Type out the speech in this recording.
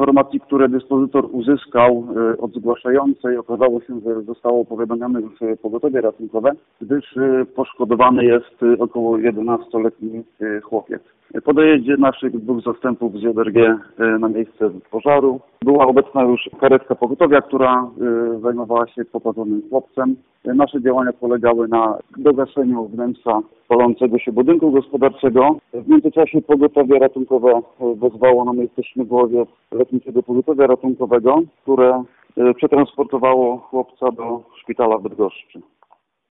informacji, które dyspozytor uzyskał od zgłaszającej, okazało się, że zostało powiadomione już pogotowie ratunkowe, gdyż poszkodowany jest około 11-letni chłopiec. Po dojeździe naszych 2 zastępów z JRG na miejsce pożaru była obecna już karetka pogotowia, która zajmowała się popadzonym chłopcem. Nasze działania polegały na dogaszeniu wnętrza palącego się budynku gospodarczego. W międzyczasie pogotowie ratunkowe wezwało na miejsce śmigłowiec Lotniczego Pogotowia Ratunkowego, które przetransportowało chłopca do szpitala w Bydgoszczy.